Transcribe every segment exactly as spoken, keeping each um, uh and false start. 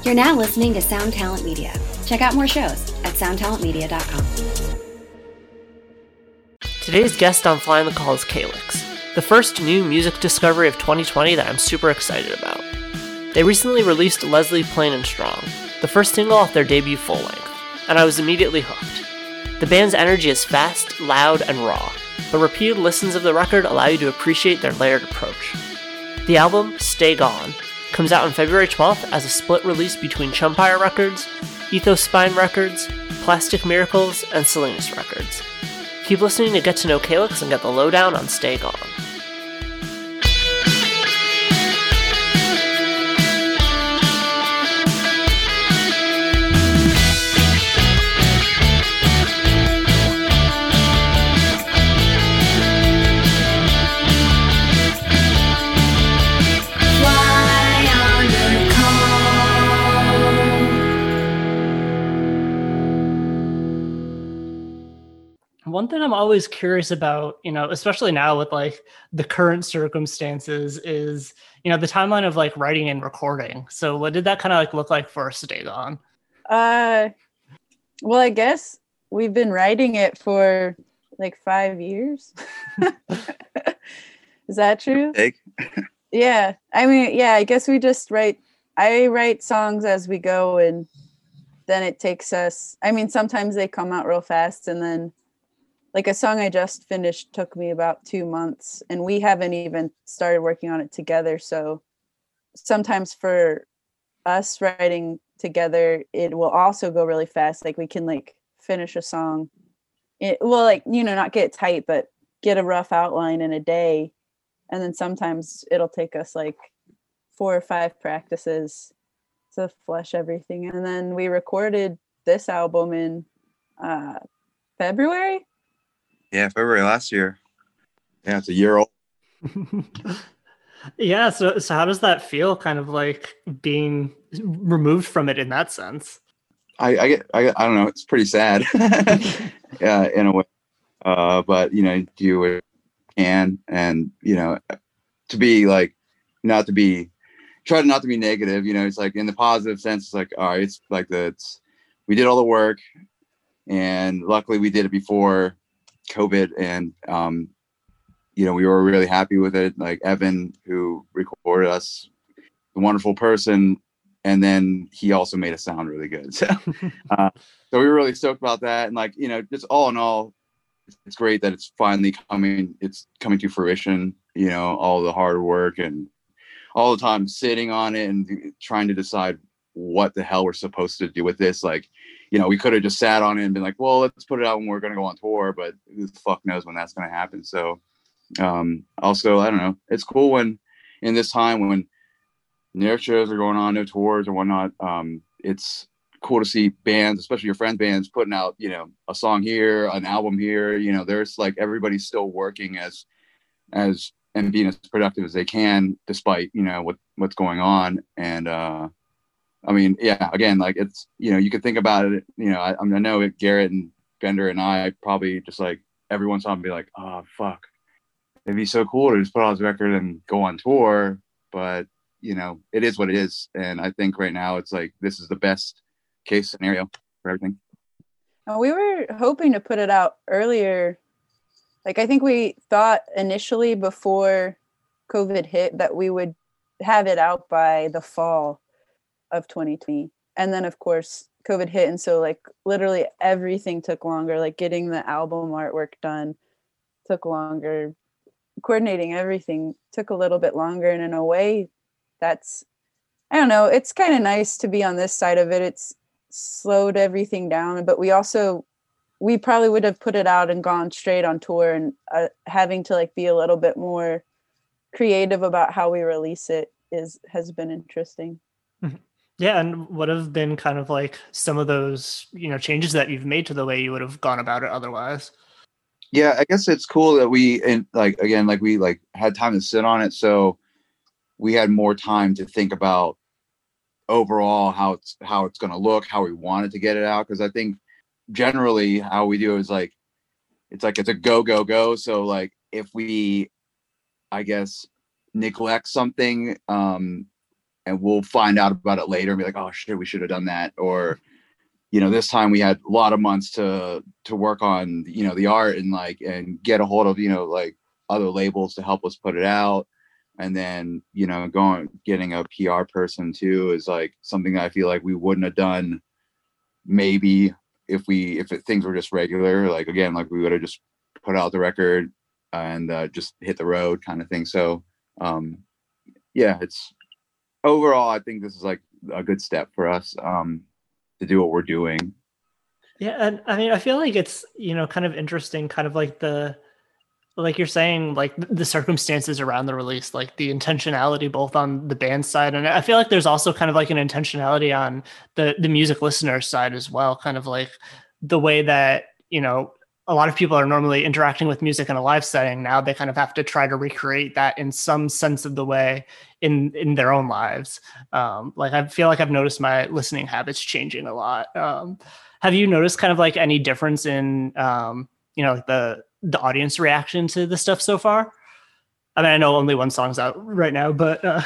You're now listening to Sound Talent Media. Check out more shows at sound talent media dot com. Today's guest on Flying the Call is Calyx, the first new music discovery of twenty twenty that I'm super excited about. They recently released Leslie Plain and Strong, the first single off their debut full-length, and I was immediately hooked. The band's energy is fast, loud, and raw, but repeated listens of the record allow you to appreciate their layered approach. The album, Stay Gone, comes out on February twelfth as a split release between Chumpire Records, Ethos Spine Records, Plastic Miracles, and Salinas Records. Keep listening to get to know Calyx and get the lowdown on Stay Gone. One thing I'm always curious about, you know, especially now with like the current circumstances is, you know, the timeline of like writing and recording. So what did that kind of like look like for Stay Gone? Uh, well, I guess we've been writing it for like five years. Is that true? Big. Yeah. I mean, yeah, I guess we just write, I write songs as we go, and then it takes us, I mean, sometimes they come out real fast, and then like a song I just finished took me about two months and we haven't even started working on it together. So sometimes for us writing together, it will also go really fast. Like we can like finish a song. It well, like, you know, not get tight, but get a rough outline in a day. And then sometimes it'll take us like four or five practices to flesh everything. And then we recorded this album in uh, February. Yeah, February last year. Yeah, it's a year old. Yeah, so so how does that feel, kind of like being removed from it in that sense? I, I get, I, I don't know, it's pretty sad. Yeah, in a way. Uh, but, you know, do what you can, and, you know, to be like, not to be, try not to be negative, you know, it's like in the positive sense, it's like, all right, it's like the, it's, we did all the work, and luckily we did it before COVID, and um you know, we were really happy with it. Like Evan, who recorded us, a wonderful person, and then he also made us sound really good. So, uh, so we were really stoked about that, and like, you know, just all in all, it's great that it's finally coming. It's coming to fruition. You know, all the hard work and all the time sitting on it and trying to decide what the hell we're supposed to do with this. Like, you know, we could have just sat on it and been like, well, let's put it out when we're going to go on tour, but who the fuck knows when that's going to happen. So um, also, I don't know, it's cool when in this time when no shows are going on, no tours or whatnot, um, it's cool to see bands, especially your friend bands, putting out, you know, a song here, an album here, you know, there's like, everybody's still working as, as, and being as productive as they can, despite, you know, what, what's going on. And, uh, I mean, yeah, again, like it's, you know, you could think about it, you know, I, I know it, Garrett and Bender and I probably just like every once in a while be like, oh, fuck, it'd be so cool to just put out this record and go on tour. But, you know, it is what it is. And I think right now it's like, this is the best case scenario for everything. We were hoping to put it out earlier. Like, I think we thought initially before COVID hit that we would have it out by the fall of twenty twenty, and then of course COVID hit, and so like literally everything took longer. Like getting the album artwork done took longer, coordinating everything took a little bit longer, and in a way that's, I don't know, it's kind of nice to be on this side of it. It's slowed everything down, but we also we probably would have put it out and gone straight on tour, and uh, having to like be a little bit more creative about how we release it is has been interesting. Yeah, and what have been kind of like some of those, you know, changes that you've made to the way you would have gone about it otherwise? Yeah, I guess it's cool that we, and like, again, like we like had time to sit on it. So we had more time to think about overall how it's, how it's going to look, how we wanted to get it out. Cause I think generally how we do it is like, it's like, it's a go, go, go. So like if we, I guess, neglect something, um, and we'll find out about it later and be like, oh shit, we should have done that. Or, you know, this time we had a lot of months to to work on, you know, the art and like and get a hold of, you know, like other labels to help us put it out. And then, you know, going getting a P R person too is like something that I feel like we wouldn't have done maybe if we if it, things were just regular. Like again, like we would have just put out the record and uh, just hit the road kind of thing. So um, yeah, it's overall I think this is like a good step for us um, to do what we're doing. Yeah, and I mean, I feel like it's, you know, kind of interesting, kind of like the, like you're saying, like the circumstances around the release, like the intentionality both on the band side, and I feel like there's also kind of like an intentionality on the the music listener side as well, kind of like the way that, you know, a lot of people are normally interacting with music in a live setting. Now they kind of have to try to recreate that in some sense of the way in in their own lives. Um, like I feel like I've noticed my listening habits changing a lot. Um, have you noticed kind of like any difference in, um, you know, the the audience reaction to the stuff so far? I mean, I know only one song's out right now, but uh...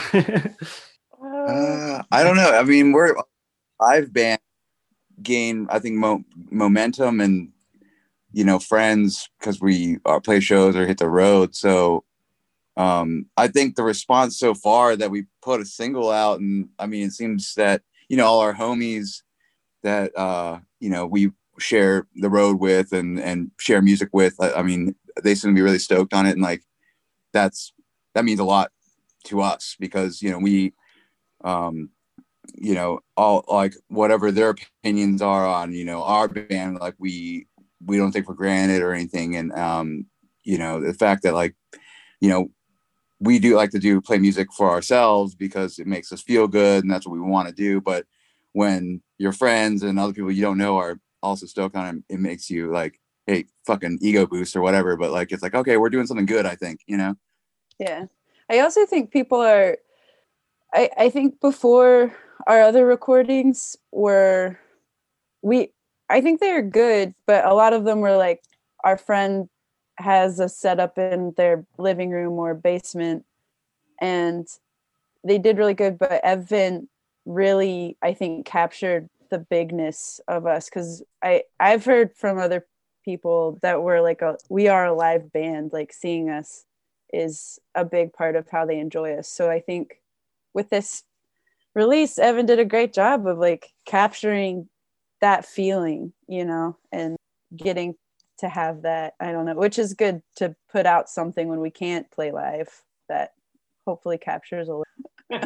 uh, I don't know. I mean, we're live band gain, I think, mo- momentum and, you know, friends because we uh, play shows or hit the road. So um, I think the response so far that we put a single out, and I mean, it seems that, you know, all our homies that, uh, you know, we share the road with and, and share music with, I, I mean, they seem to be really stoked on it. And like, that's, that means a lot to us because, you know, we, um, you know, all like whatever their opinions are on, you know, our band, like we, we don't take for granted or anything. And, um, you know, the fact that like, you know, we do like to do play music for ourselves because it makes us feel good and that's what we want to do. But when your friends and other people you don't know are also stoked on it, it makes you like, hey, fucking ego boost or whatever. But like, it's like, okay, we're doing something good, I think, you know? Yeah. I also think people are, I, I think before our other recordings were, we, I think they're good, but a lot of them were like, our friend has a setup in their living room or basement and they did really good. But Evan really, I think, captured the bigness of us. Cause I, I've heard from other people that were like, a, we are a live band, like seeing us is a big part of how they enjoy us. So I think with this release, Evan did a great job of like capturing that feeling, you know, and getting to have that, I don't know, which is good to put out something when we can't play live that hopefully captures a little.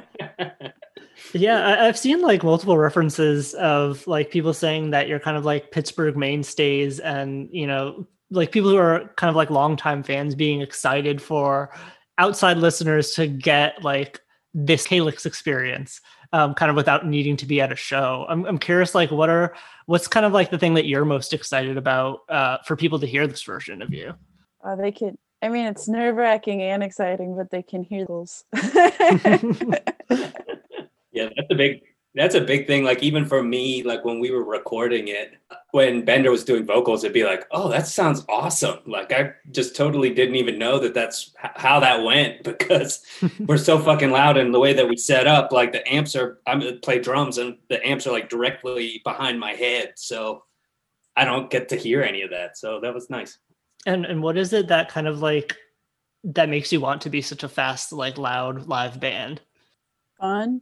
Yeah, I, I've seen like multiple references of like people saying that you're kind of like Pittsburgh mainstays and, you know, like people who are kind of like longtime fans being excited for outside listeners to get like this Calyx experience, um, kind of without needing to be at a show. I'm, I'm curious, like, what are, what's kind of like the thing that you're most excited about uh, for people to hear this version of you? Uh, they could, I mean, it's nerve wracking and exciting, but they can hear those. Yeah, that's a big, that's a big thing. Like even for me, like when we were recording it, when Bender was doing vocals, it'd be like, oh, that sounds awesome. Like I just totally didn't even know that that's h- how that went because we're so fucking loud and the way that we set up, like the amps are, I play drums and the amps are like directly behind my head. So I don't get to hear any of that. So that was nice. And and what is it that kind of like, that makes you want to be such a fast, like loud live band? Fun.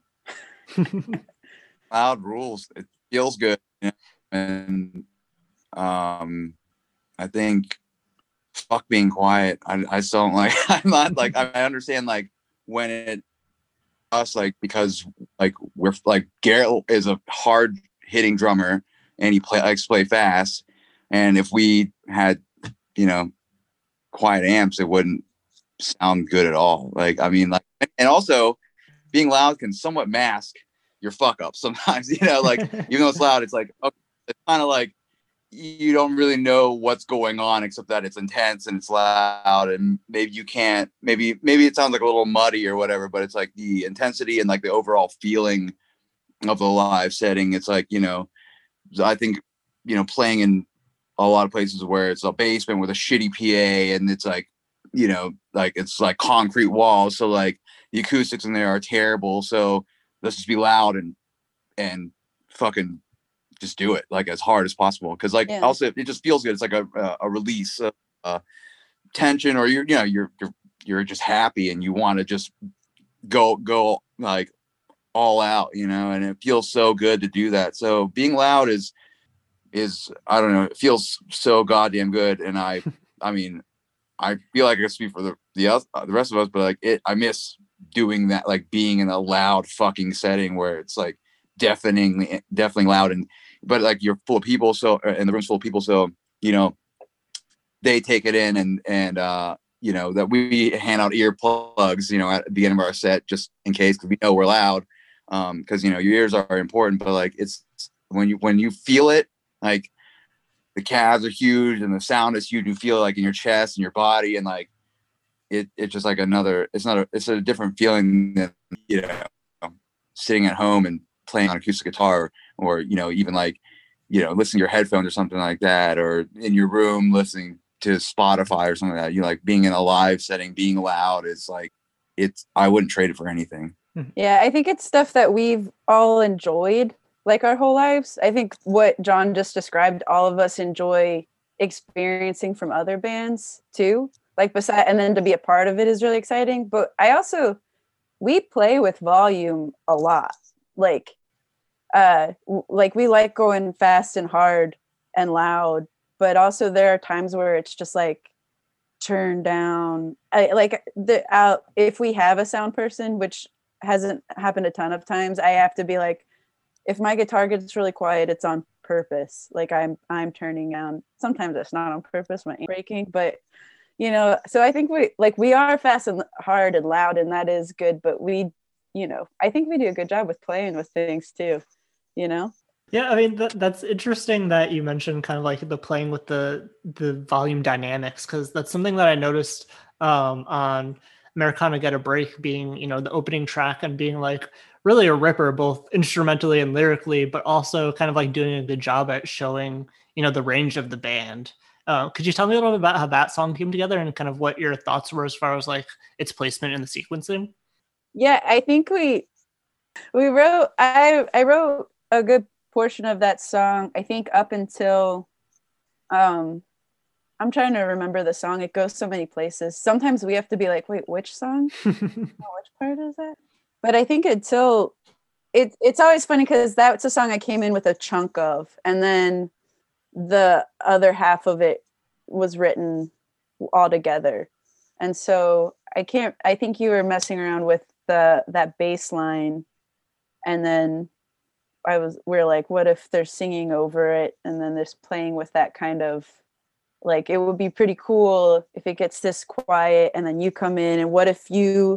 Loud rules. It feels good. You know? And um, I think fuck being quiet. I, I still don't like, I'm not like, I understand like when it, us like, because like we're like, Garrett is a hard hitting drummer and he play, likes to play fast. And if we had, you know, quiet amps, it wouldn't sound good at all. Like, I mean, like, and also being loud can somewhat mask your fuck up sometimes, you know, like even though it's loud, it's like, okay, it's kind of like you don't really know what's going on except that it's intense and it's loud and maybe you can't, maybe, maybe it sounds like a little muddy or whatever, but it's like the intensity and like the overall feeling of the live setting. It's like, you know, I think, you know, playing in a lot of places where it's a basement with a shitty P A and it's like, you know, like it's like concrete walls. So like the acoustics in there are terrible. So let's just be loud and and fucking just do it like as hard as possible. Because like Yeah. also it just feels good. It's like a a, a release of uh, tension, or you're you know you're you're you're just happy and you want to just go go like all out, you know, and it feels so good to do that. So being loud is is I don't know, it feels so goddamn good. And I I mean I feel like I can speak for the the, other, the rest of us, but like it I miss doing that, like being in a loud fucking setting where it's like deafening deafening loud, and but like you're full of people, so and the room's full of people, so you know they take it in, and and uh you know that we hand out earplugs, you know, at the beginning of our set just in case, because we know we're loud, um because you know your ears are important, but like it's when you when you feel it, like the calves are huge and the sound is huge, you feel it like in your chest and your body, and like it it's just like another it's not a it's a different feeling than, you know, sitting at home and playing on acoustic guitar, or you know even like you know listening to your headphones or something like that, or in your room listening to Spotify or something like that. You know, like being in a live setting, being loud is like it's I wouldn't trade it for anything. Yeah, I think it's stuff that we've all enjoyed like our whole lives. I think what John just described, all of us enjoy experiencing from other bands too. Like beside, and then to be a part of it is really exciting. But I also, we play with volume a lot. Like, uh, w- like we like going fast and hard and loud, but also there are times where it's just like turn down. I, like the uh, if we have a sound person, which hasn't happened a ton of times, I have to be like, if my guitar gets really quiet, it's on purpose. Like I'm I'm turning down. Sometimes it's not on purpose, my breaking, but you know. So I think we like we are fast and hard and loud, and that is good. But we, you know, I think we do a good job with playing with things too. You know. Yeah, I mean that, that's interesting that you mentioned kind of like the playing with the the volume dynamics, because that's something that I noticed um, on Americana Get a Break, being, you know, the opening track and being like really a ripper both instrumentally and lyrically, but also kind of like doing a good job at showing, you know, the range of the band. Uh, could you tell me a little bit about how that song came together and kind of what your thoughts were as far as like its placement in the sequencing? Yeah, I think we we wrote. I I wrote a good portion of that song, I think, up until um I'm trying to remember the song. It goes so many places. Sometimes we have to be like, wait, which song? Oh, which part is that? But I think until it, it's always funny because that's a song I came in with a chunk of, and then the other half of it was written all together. And so I can't, I think you were messing around with the that bass line, and then I was, we're like, what if they're singing over it? And then there's playing with that kind of, like, it would be pretty cool if it gets this quiet and then you come in, and what if you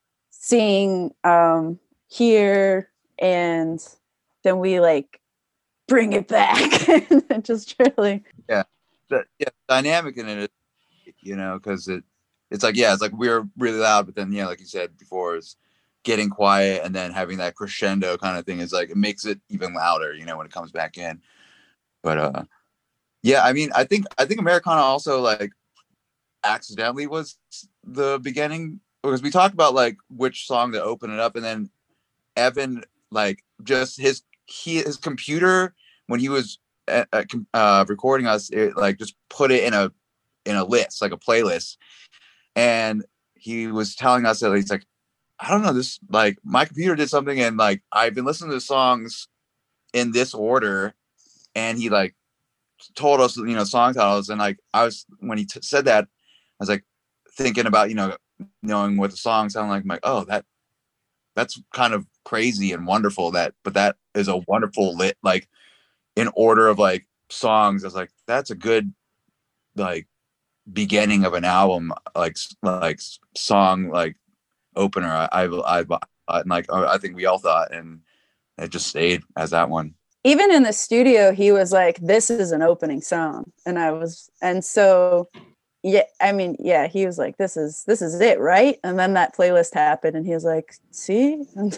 sing um, here and then we like bring it back and just really. Yeah. The yeah, dynamic in it, you know, because it, it's like, yeah, it's like we're really loud, but then, yeah, like you said before, is getting quiet and then having that crescendo kind of thing is like, it makes it even louder, you know, when it comes back in. But uh yeah, I mean, I think I think Americana also like accidentally was the beginning, because we talked about like which song to open it up, and then Evan, like, just his he his computer when he was uh, uh, recording us, it like just put it in a in a list, like a playlist, and he was telling us that he's like, I don't know, this, like, my computer did something, and like I've been listening to the songs in this order, and he like told us, you know, song titles, and like I was, when he t- said that, I was like thinking about, you know, knowing what the song sounded like. I'm like, oh, that that's kind of crazy and wonderful, that, but that is a wonderful lit, like, in order of like songs. I was like, that's a good like beginning of an album, like like song like opener. I I, I, I like I think we all thought, and it just stayed as that one. Even in the studio, he was like, this is an opening song. And I was, and so, yeah, I mean, yeah, he was like, this is, this is it, right? And then that playlist happened, and he was like, see? I'm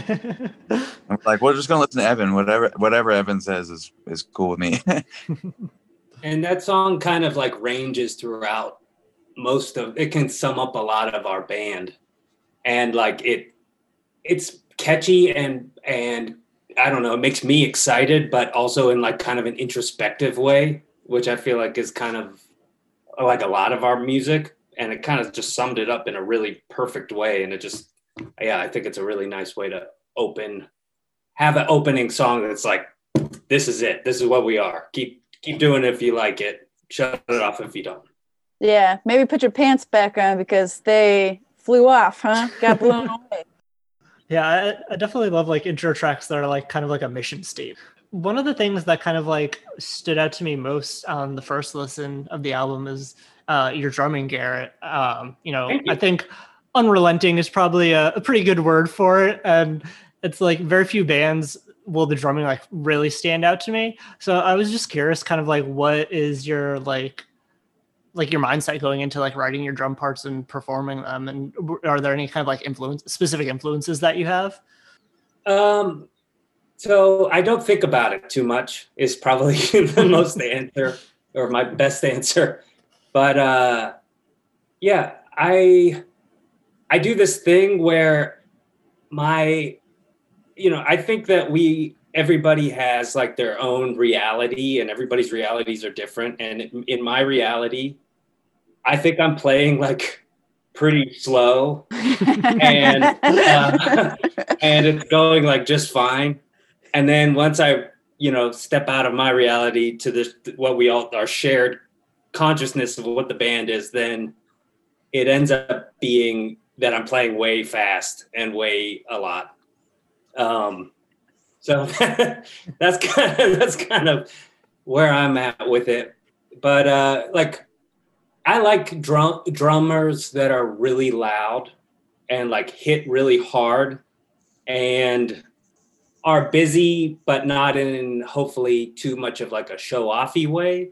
like, we're just going to listen to Evan. Whatever, whatever Evan says is, is cool with me. And that song kind of like ranges throughout most of, it can sum up a lot of our band. And like it, it's catchy and and I don't know, it makes me excited, but also in like kind of an introspective way, which I feel like is kind of like a lot of our music. And it kind of just summed it up in a really perfect way. And it just, yeah, I think it's a really nice way to open, have an opening song that's like, this is it. This is what we are. Keep keep doing it if you like it. Shut it off if you don't. Yeah, maybe put your pants back on because they flew off, huh? Got blown away. Yeah, I, I definitely love like intro tracks that are like kind of like a mission statement. One of the things that kind of like stood out to me most on the first listen of the album is uh, your drumming, Garrett. Um, you know, Thank you. I think unrelenting is probably a, a pretty good word for it. And it's like very few bands will the drumming like really stand out to me. So I was just curious kind of like, what is your like, like your mindset going into like writing your drum parts and performing them? And are there any kind of like influence, specific influences that you have? Um, so I don't think about it too much is probably the most answer or my best answer. But uh, yeah, I, I do this thing where my, you know, I think that we, everybody has like their own reality and everybody's realities are different. And in my reality, I think I'm playing like pretty slow and, uh, and it's going like just fine. And then once I, you know, step out of my reality to this, what we all, our shared consciousness of what the band is, then it ends up being that I'm playing way fast and way a lot. Um, so that's kind of, that's kind of where I'm at with it. But uh, like, I like drum drummers that are really loud and like hit really hard and are busy, but not in hopefully too much of like a show-offy way.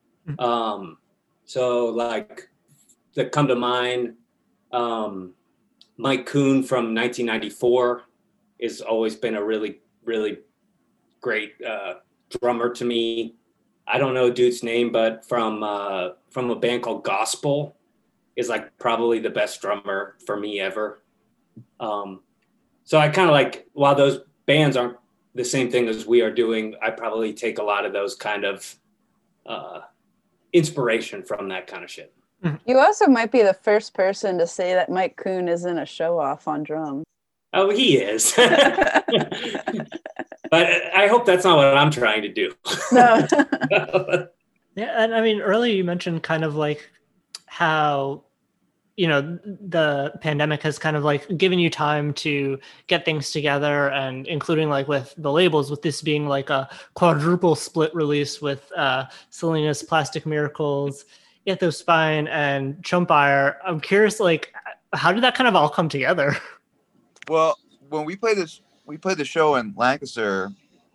Um, so like that come to mind, um, Mike Kuhn from nineteen ninety-four has always been a really, really great uh, drummer to me. I don't know dude's name, but from uh, from a band called Gospel is like probably the best drummer for me ever. Um, so I kind of like, while those bands aren't the same thing as we are doing, I probably take a lot of those kind of uh, inspiration from that kind of shit. You also might be the first person to say that Mike Kuhn isn't a show off on drums. Oh, he is. But I hope that's not what I'm trying to do. No. Yeah, and I mean, earlier you mentioned kind of like how, you know, the pandemic has kind of like given you time to get things together, and including like with the labels, with this being like a quadruple split release with uh, Selena's Plastic Miracles, Ethos Spine, and Chumpire. I'm curious, like, how did that kind of all come together? Well, when we played this, we played the show in Lancaster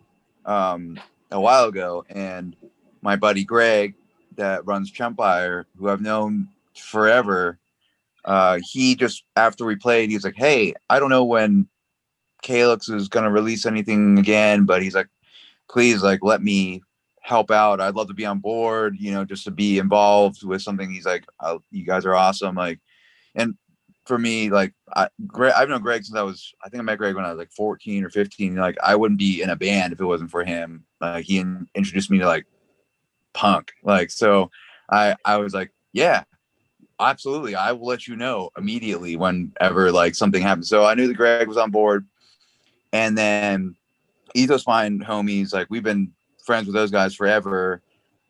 um, a while ago, and my buddy Greg that runs Chumpire, who I've known forever, uh, he just, after we played, he was like, hey, I don't know when Calyx is going to release anything again, but he's like, please, like, let me help out. I'd love to be on board, you know, just to be involved with something. He's like, oh, you guys are awesome. Like, and for me, like, I, Greg, I've known Greg since I was, I think I met Greg when I was like fourteen or fifteen. Like, I wouldn't be in a band if it wasn't for him. Like, he in, introduced me to like punk. Like, so I, I was like, yeah, absolutely. I will let you know immediately whenever like something happens. So I knew that Greg was on board. And then Ethos Spine homies, like, we've been friends with those guys forever.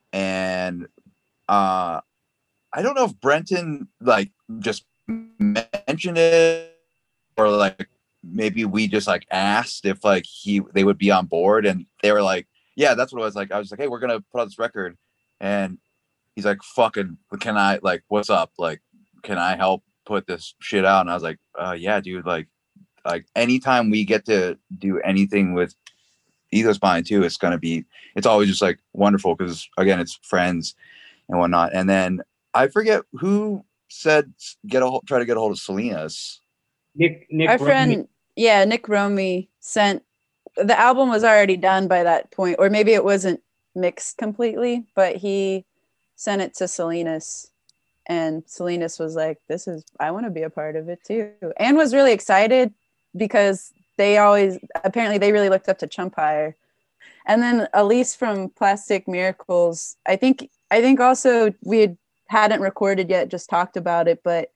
And uh, I don't know if Brenton like just mentioned it, or like maybe we just like asked if like he they would be on board, and they were like, yeah, that's what it was. Like, I was like, hey, we're gonna put out this record, and he's like, fucking, can I, like, what's up, like, can I help put this shit out? And I was like, uh yeah, dude, like like anytime we get to do anything with Ethos Spine too, it's gonna be, it's always just like wonderful, because again, it's friends and whatnot. And then I forget who said get a hold, try to get a hold of Selena's. Nick, Nick Our Romy. friend, yeah, Nick Romy sent, the album was already done by that point, or maybe it wasn't mixed completely, but he sent it to Selena's, and Selena's was like, this is, I want to be a part of it too, and was really excited because they always, apparently they really looked up to Chumpire. And then Elise from Plastic Miracles, I think, I think also we had, hadn't recorded yet, just talked about it, but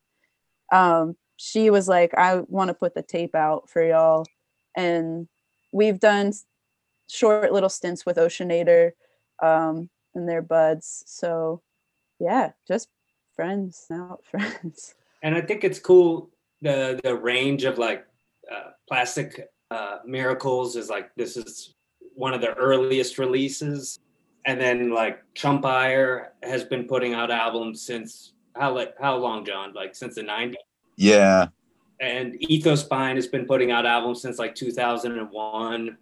um, she was like, I want to put the tape out for y'all. And we've done short little stints with Oceanator um, and their buds. So yeah, just friends now, friends. And I think it's cool, the the range of like uh, Plastic uh, Miracles is like, this is one of the earliest releases. And then like Chumpire has been putting out albums since, how like how long, John? Like since the nineties? Yeah. And Ethos Spine has been putting out albums since like two thousand one.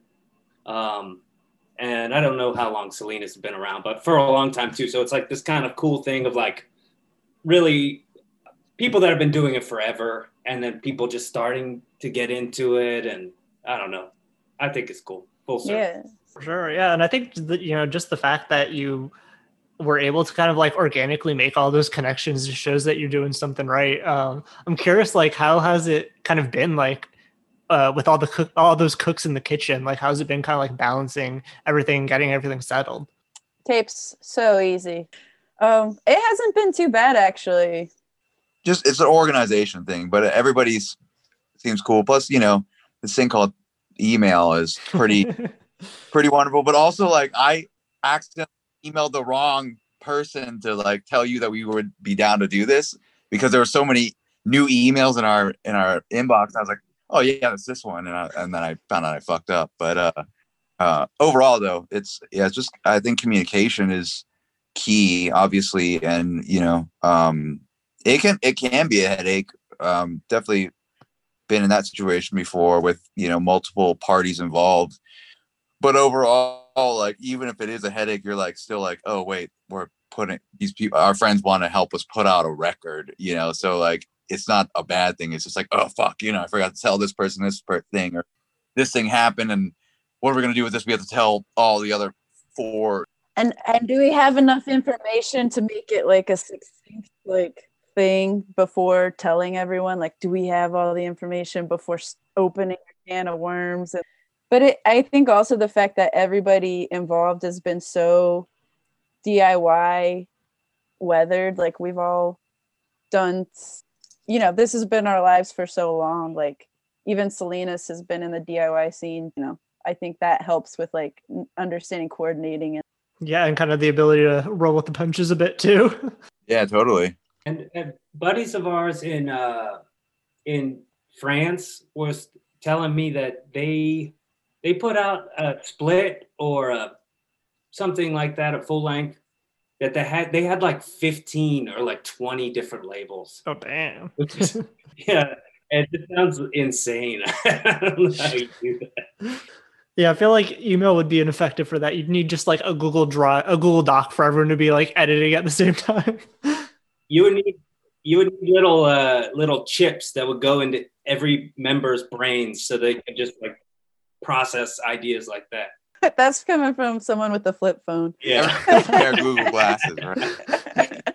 Um, and I don't know how long Salinas has been around, but for a long time too. So it's like this kind of cool thing of like really people that have been doing it forever, and then people just starting to get into it. And I don't know. I think it's cool. Full circle. Yeah. For sure, yeah, and I think that, you know, just the fact that you were able to kind of like organically make all those connections just shows that you're doing something right. Um, I'm curious, like, how has it kind of been like uh, with all the cook, all those cooks in the kitchen? Like, how's it been kind of like balancing everything, getting everything settled? Tape's so easy. Um, it hasn't been too bad actually. Just it's an organization thing, but everybody's seems cool. Plus, you know, this thing called email is pretty. pretty wonderful, but also like I accidentally emailed the wrong person to like tell you that we would be down to do this, because there were so many new emails in our in our inbox. I was like, oh yeah, it's this one, and I, and then I found out I fucked up. But uh, uh, overall, though, it's yeah, it's just I think communication is key, obviously, and you know, um, it can it can be a headache. Um, definitely been in that situation before with you know multiple parties involved. But overall, like, even if it is a headache, you're like, still like, oh, wait, we're putting these people, our friends want to help us put out a record, you know? So like, it's not a bad thing. It's just like, oh, fuck, you know, I forgot to tell this person this thing, or this thing happened. And what are we going to do with this? We have to tell all the other four. And, and do we have enough information to make it like a succinct, like thing before telling everyone? Like, do we have all the information before opening a can of worms? And, But it, I think also the fact that everybody involved has been so D I Y weathered. Like we've all done, you know, this has been our lives for so long. Like even Salinas has been in the D I Y scene. You know, I think that helps with like understanding, coordinating. And yeah, and kind of the ability to roll with the punches a bit too. Yeah, totally. And, and buddies of ours in uh, in France was telling me that they. They put out a split or a, something like that, a full length, that they had. They had like fifteen or like twenty different labels. Oh damn! Which is, yeah, it sounds insane. I don't know how you do that. Yeah, I feel like email would be ineffective for that. You'd need just like a Google Drive, a Google Doc for everyone to be like editing at the same time. You would need you would need little uh, little chips that would go into every member's brains so they could just like process ideas like that. That's coming from someone with a flip phone. Yeah. They're Google glasses, right?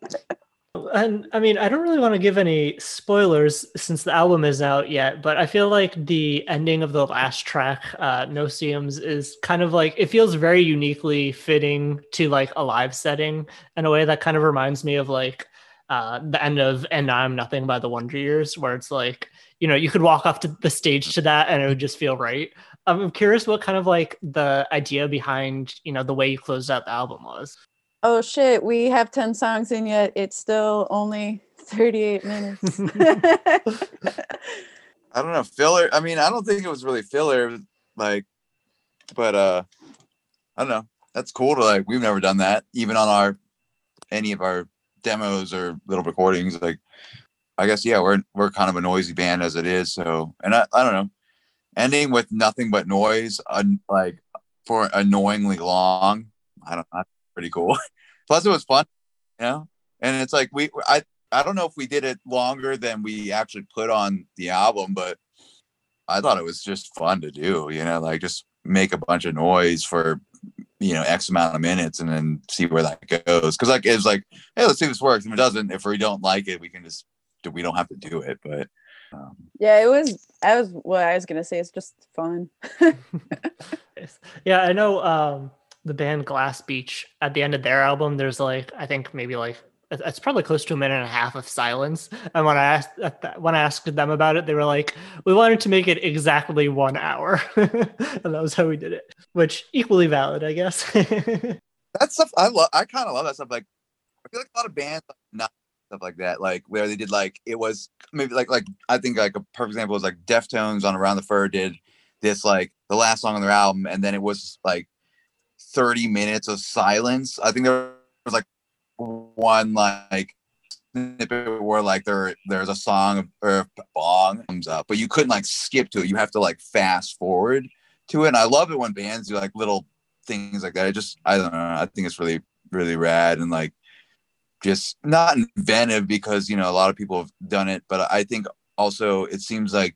And I mean, I don't really want to give any spoilers since the album is out yet, but I feel like the ending of the last track, uh, No Seams, is kind of like, it feels very uniquely fitting to like a live setting in a way that kind of reminds me of like uh, the end of And Now I'm Nothing by the Wonder Years, where it's like, you know, you could walk off to the stage to that and it would just feel right. I'm curious what kind of like the idea behind, you know, the way you closed out the album was. Oh shit, we have ten songs in yet it's still only thirty-eight minutes. I don't know, filler. I mean, I don't think it was really filler, like, but uh, I don't know. That's cool to like, we've never done that, even on our, any of our demos or little recordings. Like, I guess, yeah, we're we're kind of a noisy band as it is. So, and I, I don't know, ending with nothing but noise, uh, like for annoyingly long. I don't know, pretty cool. Plus, it was fun, you know. And it's like we, I, I don't know if we did it longer than we actually put on the album, but I thought it was just fun to do. You know, like just make a bunch of noise for, you know, X amount of minutes and then see where that goes. Because like it's like, hey, let's see if this works. If it doesn't, if we don't like it, we can just. We don't have to do it, but Um, Yeah, it was. I was. What I was gonna say is just fun. Yeah, I know um, the band Glass Beach, at the end of their album, there's like, I think maybe like, it- it's probably close to a minute and a half of silence. And when I asked at that- when I asked them about it, they were like, we wanted to make it exactly one hour. And that was how we did it, which equally valid, I guess. that stuff I love. I kind of love that stuff. Like I feel like a lot of bands not stuff like that, like where they did like it was maybe like like I think like a perfect example is like Deftones on Around the Fur did this like the last song on their album, and then it was like thirty minutes of silence. I think there was like one like snippet where like there there's a song or a bong comes up, but you couldn't like skip to it. You have to like fast forward to it. And I love it when bands do like little things like that. I just I don't know. I think it's really really rad and like just not inventive because you know a lot of people have done it, but I think also it seems like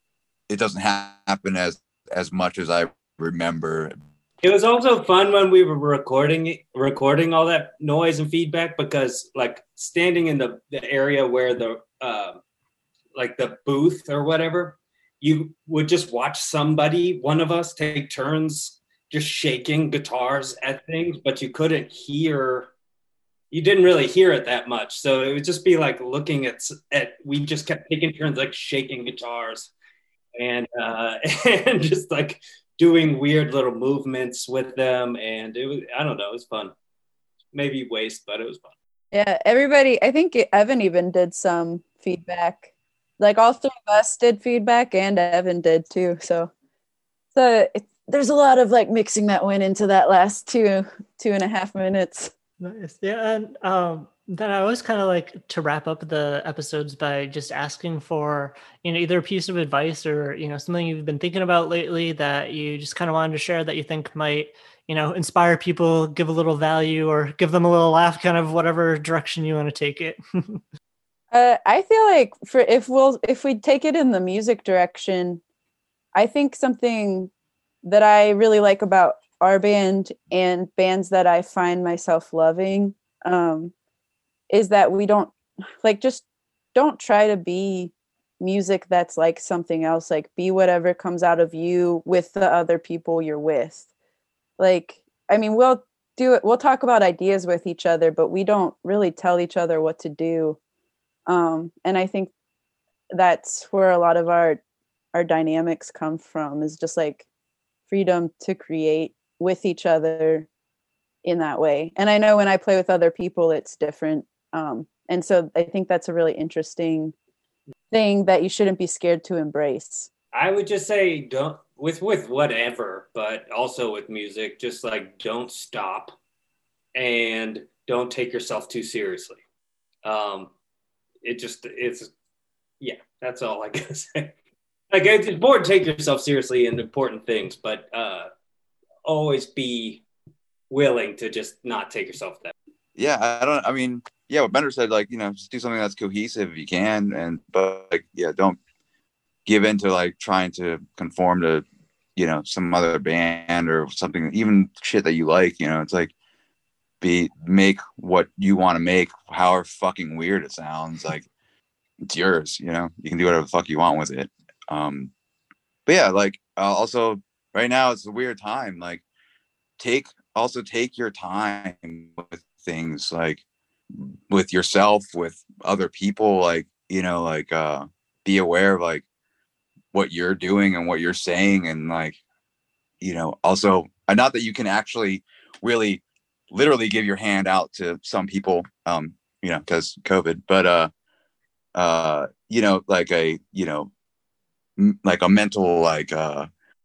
it doesn't happen as as much as I remember. It was also fun when we were recording recording all that noise and feedback because like standing in the, the area where the uh, like the booth or whatever, you would just watch somebody, one of us, take turns just shaking guitars at things, but you couldn't hear. You didn't really hear it that much, so it would just be like looking at at. We just kept taking turns like shaking guitars, and uh, and just like doing weird little movements with them, and it was I don't know, it was fun. Maybe waste, but it was fun. Yeah, everybody. I think Evan even did some feedback. Like all three of us did feedback, and Evan did too. So, so it, there's a lot of like mixing that went into that last two two and a half minutes. Nice. Yeah, and um, then I always kind of like to wrap up the episodes by just asking for, you know, either a piece of advice or, you know, something you've been thinking about lately that you just kind of wanted to share that you think might, you know, inspire people, give a little value or give them a little laugh, kind of whatever direction you want to take it. uh, I feel like for if we'll if we take it in the music direction, I think something that I really like about our band and bands that I find myself loving um, is that we don't like just don't try to be music that's like something else. Like be whatever comes out of you with the other people you're with. Like, I mean, we'll do it. We'll talk about ideas with each other, but we don't really tell each other what to do. Um, and I think that's where a lot of our our dynamics come from is just like freedom to create with each other in that way. And I know when I play with other people, it's different. Um, and so I think that's a really interesting thing that you shouldn't be scared to embrace. I would just say don't with with whatever, but also with music, just like don't stop and don't take yourself too seriously. Um, it just it's yeah, that's all I gotta say. Like it's important to take yourself seriously in important things, but uh, always be willing to just not take yourself that. Yeah, I don't. I mean, yeah, what Bender said, like you know, just do something that's cohesive if you can, and but like yeah, don't give in to like trying to conform to you know some other band or something, even shit that you like. You know, it's like be make what you want to make, however fucking weird it sounds. Like it's yours. You know, you can do whatever the fuck you want with it. Um, but yeah, like uh, also right now it's a weird time. Like take also take your time with things, like with yourself, with other people, like you know, like uh, be aware of like what you're doing and what you're saying, and like you know, also not that you can actually really literally give your hand out to some people, um, you know, because COVID, but uh, uh, you know, like a you know. like a mental like uh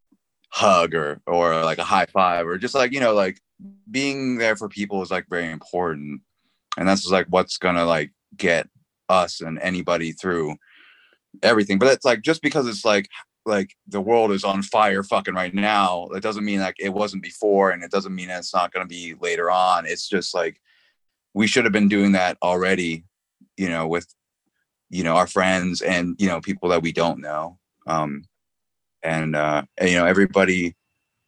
hug or or like a high five or just like you know like being there for people is like very important, and that's just like what's gonna like get us and anybody through everything. But it's like just because it's like like the world is on fire fucking right now, it doesn't mean like it wasn't before, and it doesn't mean it's not gonna be later on. It's just like we should have been doing that already, you know, with you know our friends and you know people that we don't know. Um, and, uh, and, you know, everybody,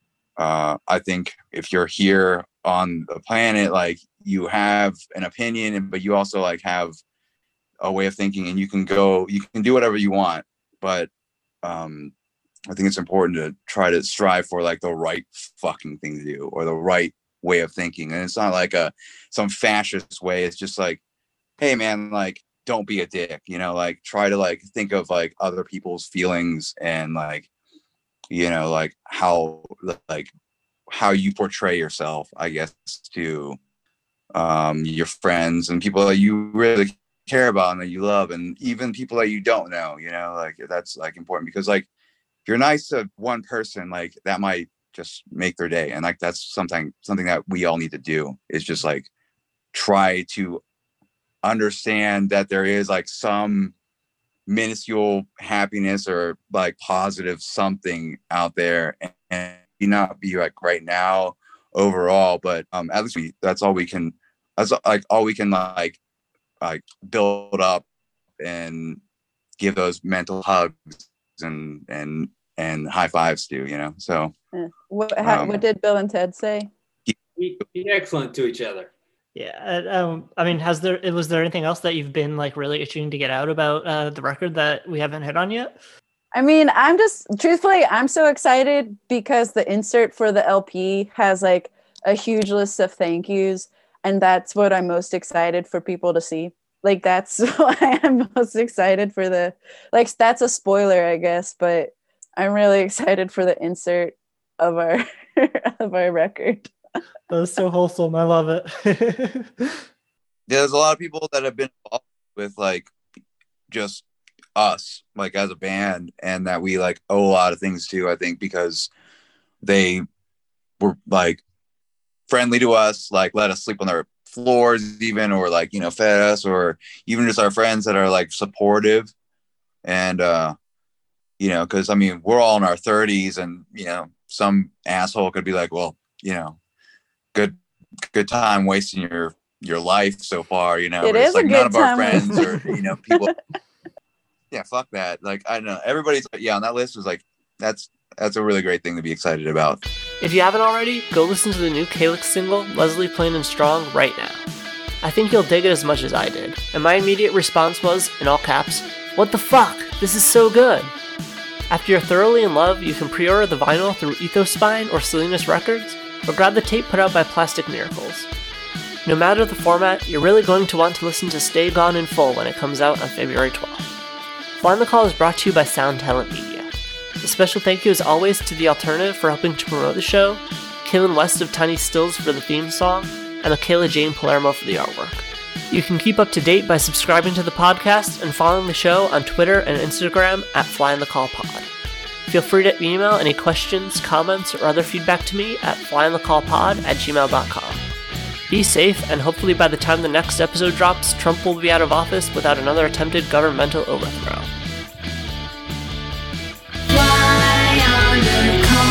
uh, I think if you're here on the planet, like you have an opinion, but you also like have a way of thinking, and you can go, you can do whatever you want. But um, I think it's important to try to strive for like the right fucking thing to do, or the right way of thinking. And it's not like a some fascist way. It's just like, hey man, like don't be a dick, you know, like try to like think of like other people's feelings, and like, you know, like how like how you portray yourself, I guess, to um your friends and people that you really care about and that you love, and even people that you don't know, you know, like that's like important, because like if you're nice to one person, like that might just make their day. And like that's something something that we all need to do, is just like try to understand that there is like some minuscule happiness or like positive something out there, and, and not be like right now overall, but um at least we that's all we can that's like all we can like like build up and give those mental hugs and and and high fives to, you know. So yeah. what how, um, what did Bill and Ted say? Be, be excellent to each other. Yeah. Um, I mean, has there was there anything else that you've been like really itching to get out about uh, the record that we haven't hit on yet? I mean, I'm just truthfully, I'm so excited because the insert for the L P has like a huge list of thank yous, and that's what I'm most excited for people to see. Like that's why I'm most excited for the like that's a spoiler, I guess, but I'm really excited for the insert of our of our record. That was so wholesome. I love it. Yeah, there's a lot of people that have been involved with like just us, like as a band, and that we like owe a lot of things to, I think, because they were like friendly to us, like let us sleep on their floors even, or like, you know, fed us, or even just our friends that are like supportive. And uh you know, because I mean, we're all in our thirties, and you know, some asshole could be like, well, you know, good good time wasting your your life so far, you know. It but is it's like a none good of our time. friends or, you know, people. Yeah, fuck that. Like, I don't know. Everybody's yeah on that list was like, that's that's a really great thing to be excited about. If you haven't already, go listen to the new Calyx single, Leslie Plain and Strong, right now. I think you'll dig it as much as I did, and my immediate response was, in all caps, what the fuck? This is so good! After you're thoroughly in love, you can pre-order the vinyl through Ethospine or Salinas Records, or grab the tape put out by Plastic Miracles. No matter the format, you're really going to want to listen to Stay Gone in full when it comes out on February twelfth. Fly on the Call is brought to you by Sound Talent Media. A special thank you as always to The Alternative for helping to promote the show, Kaylin West of Tiny Stills for the theme song, and Michaela Jane Palermo for the artwork. You can keep up to date by subscribing to the podcast and following the show on Twitter and Instagram at Fly on the Call Pod. Feel free to email any questions, comments, or other feedback to me at flyonthecallpod at gmail dot com. Be safe, and hopefully by the time the next episode drops, Trump will be out of office without another attempted governmental overthrow. Fly on the call.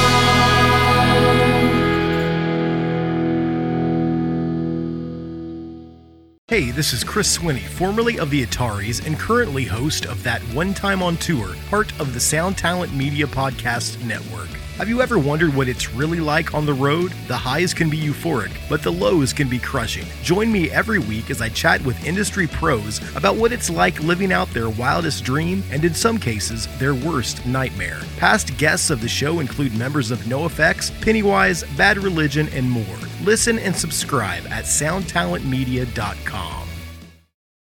Hey, this is Chris Swinney, formerly of the Ataris and currently host of That One Time on Tour, part of the Sound Talent Media Podcast Network. Have you ever wondered what it's really like on the road? The highs can be euphoric, but the lows can be crushing. Join me every week as I chat with industry pros about what it's like living out their wildest dream, and in some cases, their worst nightmare. Past guests of the show include members of NoFX, Pennywise, Bad Religion, and more. Listen and subscribe at sound talent media dot com.